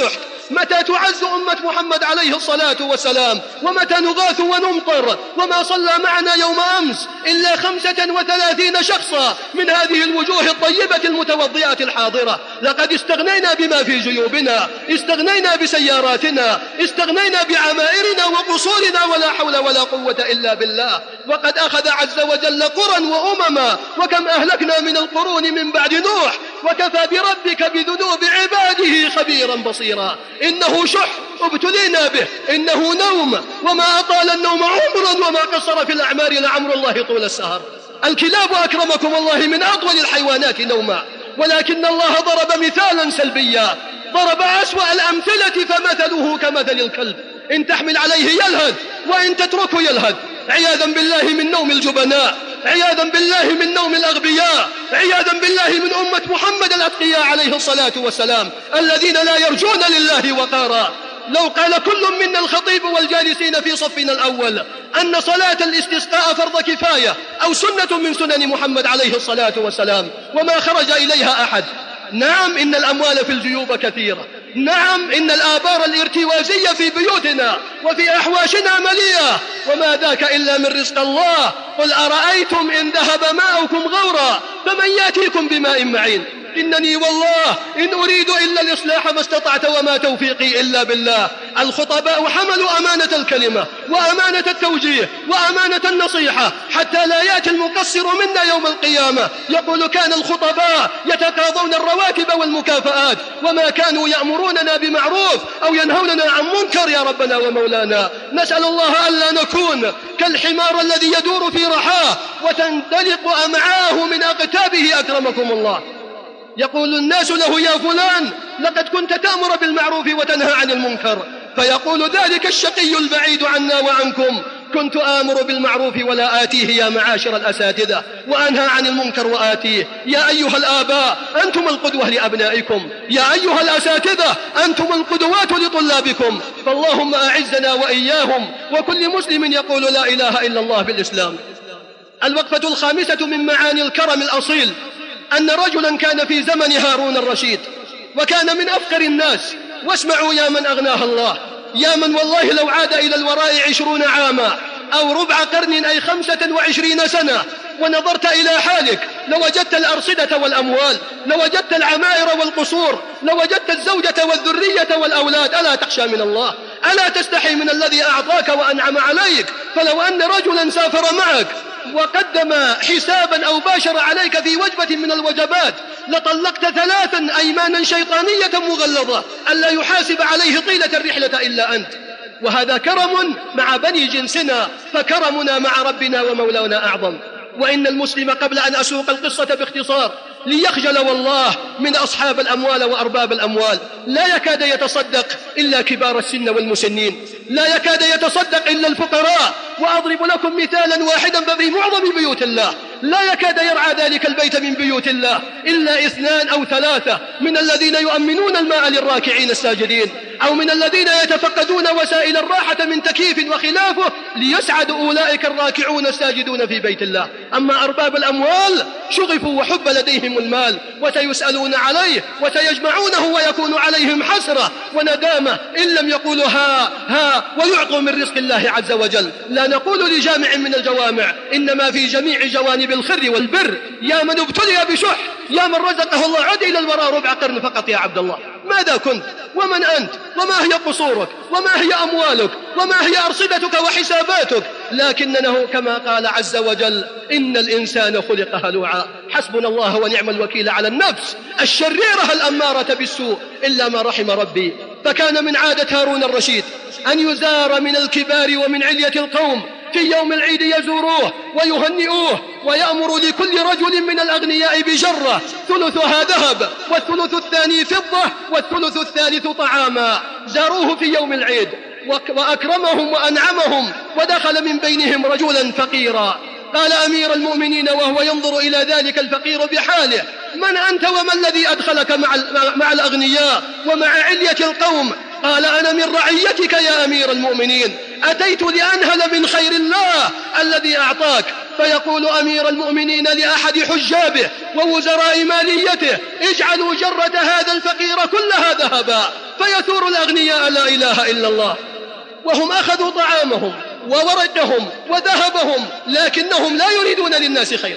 متى تعز أمة محمد عليه الصلاة والسلام؟ ومتى نغاث ونمطر؟ وما صلى معنا يوم أمس إلا خمسة وثلاثين شخصا من هذه الوجوه الطيبة المتوضئات الحاضرة. لقد استغنينا بما في جيوبنا، استغنينا بسياراتنا، استغنينا بعمائرنا وقصورنا، ولا حول ولا قوة إلا بالله. وقد أخذ عز وجل قرى وأمما، وكم أهلكنا من القرون من بعد نوح، وكفى بربك بذنوب عباده خبيرا بصيرا. إنه شح ابتلينا به، إنه نوم، وما أطال النوم عمرا، وما قصر في الأعمار لعمر الله طول السهر. الكلاب أكرمكم الله من أطول الحيوانات نوما، ولكن الله ضرب مثالا سلبيا، ضرب أسوأ الأمثلة فمثله كمثل الكلب، إن تحمل عليه يلهث وإن تتركه يلهث، عياذا بالله من نوم الجبناء، عياذا بالله من نوم الأغبياء، عياذا بالله من أمة محمد الأتقياء عليه الصلاة والسلام الذين لا يرجون لله وقارا. لو قال كل منا الخطيب والجالسين في صفنا الأول أن صلاة الاستسقاء فرض كفاية أو سنة من سنن محمد عليه الصلاة والسلام وما خرج إليها أحد. نعم، إن الأموال في الجيوب كثيرة، نعم إن الآبار الارتوازية في بيوتنا وفي أحواشنا مليئة، وما ذاك إلا من رزق الله. قل أرأيتم إن ذهب ماؤكم غورا فمن يأتيكم بماء معين؟ إنني والله إن أريد إلا الإصلاح ما استطعت وما توفيقي إلا بالله. الخطباء حملوا أمانة الكلمة وأمانة التوجيه وأمانة النصيحة، حتى لا يأتي المقصر منا يوم القيامة يقول كان الخطباء يتقاضون الرواتب والمكافآت وما كانوا يأمروننا بمعروف أو ينهوننا عن منكر. يا ربنا ومولانا، نسأل الله ألا نكون كالحمار الذي يدور في رحاه وتندلق أمعاه من أقتابه أكرمكم الله. يقول الناس له يا فلان لقد كنت تأمر بالمعروف وتنهى عن المنكر، فيقول ذلك الشقي البعيد عنا وعنكم كنت آمر بالمعروف ولا آتيه يا معاشر الأساتذة، وأنهى عن المنكر وآتيه. يا أيها الآباء أنتم القدوة لأبنائكم، يا أيها الأساتذة أنتم القدوات لطلابكم، فاللهم أعزنا وإياهم وكل مسلم يقول لا إله إلا الله بالإسلام. الوقفة الخامسة من معاني الكرم الأصيل أن رجلا كان في زمن هارون الرشيد وكان من أفقر الناس. واسمعوا يا من أغناها الله، يا من والله لو عاد إلى الوراء عشرون عاما أو ربع قرن أي خمسة وعشرين سنة ونظرت إلى حالك لوجدت الأرصدة والأموال، لوجدت العمائر والقصور، لوجدت الزوجة والذرية والأولاد. ألا تخشى من الله؟ ألا تستحي من الذي أعطاك وأنعم عليك؟ فلو أن رجلا سافر معك وقدم حسابا أو باشر عليك في وجبة من الوجبات لطلقت ثلاثا أيمانا شيطانية مغلظة ألا يحاسب عليه طيلة الرحلة إلا أنت. وهذا كرم مع بني جنسنا، فكرمنا مع ربنا ومولانا أعظم. وإن المسلم قبل أن أسوق القصة باختصار ليخجل والله من أصحاب الأموال وأرباب الأموال. لا يكاد يتصدق إلا كبار السن والمسنين، لا يكاد يتصدق إلا الفقراء. وأضرب لكم مثالا واحدا ففي معظم بيوت الله لا يكاد يرعى ذلك البيت من بيوت الله إلا اثنان أو ثلاثة من الذين يؤمنون الماء للراكعين الساجدين، أو من الذين يتفقدون وسائل الراحة من تكييف وخلافه ليسعد أولئك الراكعون الساجدون في بيت الله. أما أرباب الأموال شغفوا وحب لديهم المال وسيسألون عليه وسيجمعونه ويكون عليهم حسرة وندامة إن لم يقولوا ها ها ويعطوا من رزق الله عز وجل. لا نقول لجامع من الجوامع، إنما في جميع جوانب الخير والبر. يا من ابتلي بشح، يا من رزقه الله عد إلى الوراء ربع قرن فقط يا عبد الله. ماذا كنت ومن أنت وما هي قصورك وما هي أموالك وما هي أرصدتك وحساباتك؟ لكنه كما قال عز وجل إن الإنسان خلق هلوعا. حسبنا الله ونعم الوكيل على النفس الشريرة الأمارة بالسوء إلا ما رحم ربي. فكان من عادة هارون الرشيد أن يزار من الكبار ومن علية القوم في يوم العيد يزوروه ويهنئوه، ويأمر لكل رجل من الأغنياء بجرة ثلثها ذهب والثلث الثاني فضة والثلث الثالث طعاما. زاروه في يوم العيد وأكرمهم وأنعمهم، ودخل من بينهم رجلا فقيرا. قال أمير المؤمنين وهو ينظر إلى ذلك الفقير بحاله: من أنت وما الذي أدخلك مع, مع الأغنياء ومع علية القوم؟ قال: أنا من رعيتك يا أمير المؤمنين، أتيت لأنهل من خير الله الذي أعطاك. فيقول أمير المؤمنين لأحد حجابه ووزراء ماليته: اجعلوا جرة هذا الفقير كلها ذهبا. فيثور الأغنياء: لا إله إلا الله، وهم أخذوا طعامهم وورقهم وذهبهم، لكنهم لا يريدون للناس خيرا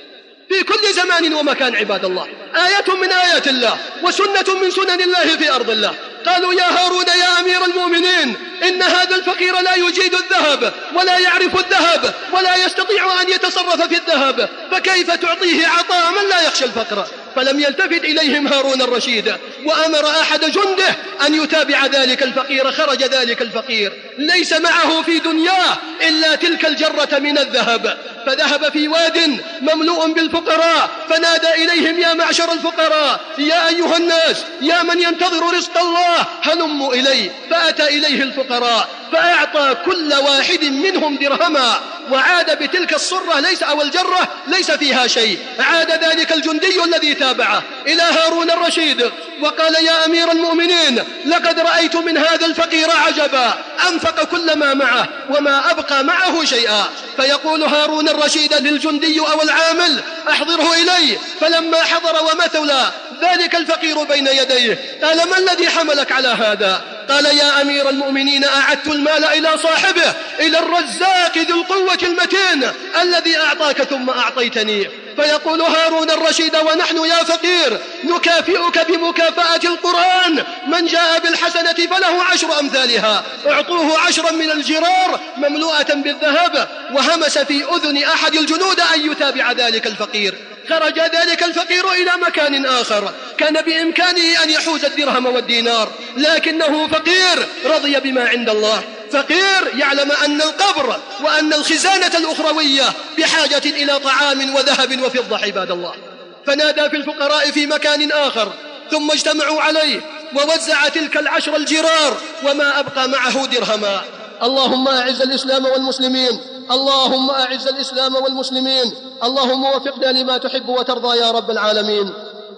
في كل زمان ومكان. عباد الله، آية من آيات الله وسنة من سنن الله في أرض الله. قالوا: يا هارون يا أمير المؤمنين، إن هذا الفقير لا يجيد الذهب ولا يعرف الذهب ولا يستطيع أن يتصرف في الذهب، فكيف تعطيه عطاء من لا يخشى الفقر؟ فلم يلتفت إليهم هارون الرشيد، وأمر أحد جنده أن يتابع ذلك الفقير. خرج ذلك الفقير ليس معه في دنياه إلا تلك الجرة من الذهب، فذهب في واد مملوء بالفقراء، فنادى إليهم: يا معشر الفقراء، يا أيها الناس، يا من ينتظر رزق الله، هلموا إلي. فأتى إليه الفقراء فأعطى كل واحد منهم درهما، وعاد بتلك الصرة ليس أو الجرة ليس فيها شيء. عاد ذلك الجندي الذي تابعه إلى هارون الرشيد وقال: يا أمير المؤمنين، لقد رأيت من هذا الفقير عجبا، أنفق كل ما معه وما أبقى معه شيئا. فيقول هارون الرشيد للجندي أو العامل: أحضره إلي. فلما حضر ومثل ذلك الفقير بين يديه قال: ما الذي حملك على هذا؟ قال: يا أمير المؤمنين، أعدت المال إلى صاحبه، إلى الرزاق ذي القوة المتين الذي أعطاك ثم أعطيتني. فيقول هارون الرشيد: ونحن يا فقير نكافئك بمكافأة القرآن، من جاء بالحسنة فله عشر أمثالها. اعطوه عشرا من الجرار مملوءة بالذهب. وهمس في أذن أحد الجنود أن يتابع ذلك الفقير. خرج ذلك الفقير إلى مكان آخر كان بإمكانه أن يحوز الدرهم والدينار، لكنه فقير رضي بما عند الله، فقير يعلم أن القبر وأن الخزانة الأخروية بحاجة إلى طعام وذهب وفضة. عباد الله، فنادى في الفقراء في مكان آخر، ثم اجتمعوا عليه ووزع تلك العشر الجرار وما أبقى معه درهما. اللهم أعز الإسلام والمسلمين، اللهم أعز الإسلام والمسلمين، اللهم وفقنا لما تحب وترضى يا رب العالمين.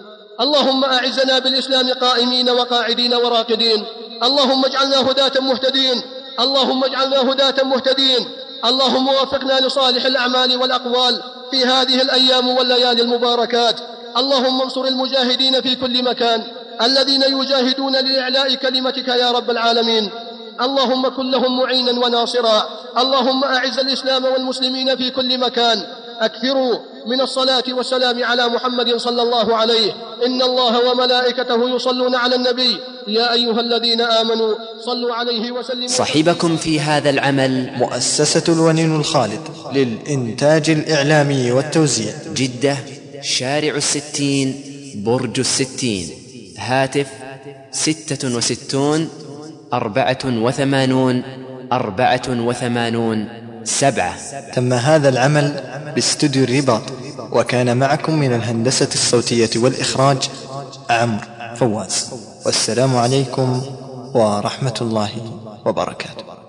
اللهم أعزنا بالإسلام قائمين وقاعدين وراقدين، اللهم اجعلنا هداة مهتدين، اللهم اجعلنا هداة مهتدين. اللهم وفقنا لصالح الأعمال والأقوال في هذه الأيام والليالي المباركات. اللهم انصر المجاهدين في كل مكان الذين يجاهدون لإعلاء كلمتك يا رب العالمين. اللهم كن لهم معينا وناصرا. اللهم أعز الإسلام والمسلمين في كل مكان. أكثروا من الصلاة والسلام على محمد صلى الله عليه. إن الله وملائكته يصلون على النبي يا أيها الذين آمنوا صلوا عليه وسلموا. صحبكم في هذا العمل مؤسسة الونين الخالد للإنتاج الإعلامي والتوزيع، جدة، شارع الستين، برج الستين، هاتف ستة وستون أربعة وثمانون أربعة وثمانون سبعة. تم هذا العمل باستوديو الرباط، وكان معكم من الهندسة الصوتية والإخراج عمرو فواز. والسلام عليكم ورحمة الله وبركاته.